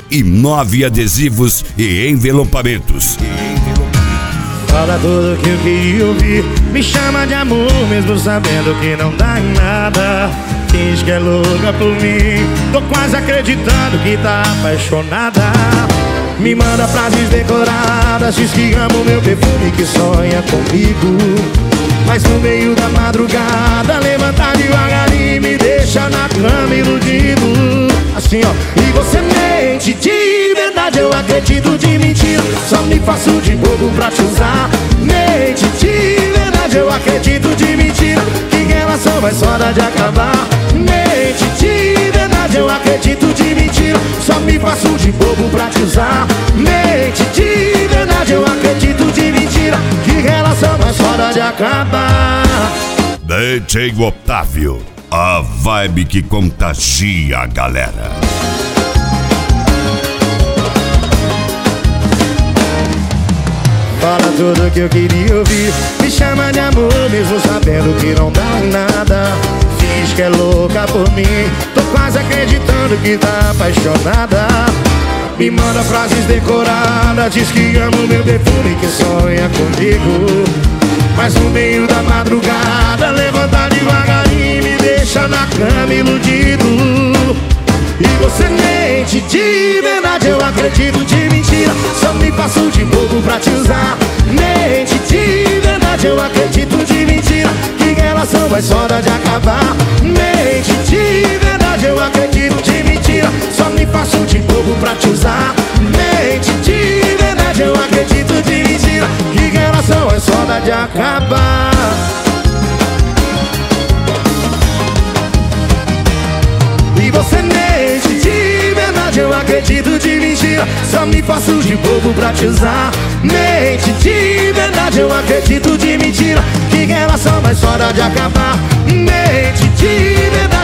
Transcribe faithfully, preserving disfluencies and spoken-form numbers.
e nove adesivos e envelopamentos. Fala tudo que eu queria ouvir. Me chama de amor mesmo sabendo que não dá em nada. Finge que é louca por mim, tô quase acreditando que tá apaixonada. Me manda frases decoradas, diz que ama o meu perfume, que sonha comigo. Mas no meio da madrugada levanta devagarinho e me deixa na cama iludido. Assim ó, e você mente, de verdade eu acredito, de mentira só me faço de bobo pra te usar. Mente, de verdade eu acredito, de mentira que relação vai só dar de acabar. Mente, de verdade eu acredito, de mentira só me faço de bobo pra te usar. Mente, de verdade eu acredito, de mentira que relação vai só dar de acabar. D J Otávio, a vibe que contagia a galera. Fala tudo que eu queria ouvir. Me chama de amor mesmo sabendo que não dá em nada. Finge que é louca por mim, tô quase acreditando que tá apaixonada. Me manda frases decoradas, diz que ama o meu perfume, que sonha comigo. Mas no meio da madrugada levanta devagarinho e me deixa na cama iludido. E você mente, de verdade eu acredito, de mentira só me faço de bobo pra te usar. Mente, de verdade eu acredito, de mentira que relação vai só dar de acabar. Mente, de verdade eu acredito, de mentira só me faço de bobo pra te usar. Mente, de verdade eu acredito, de mentira que relação vai só dar de acabar. E você mente, de verdade eu acredito, de mentira só me faço de bobo pra te usar. Mente, de verdade eu acredito, de mentira que relação vai só dar de acabar. Mente, de verdade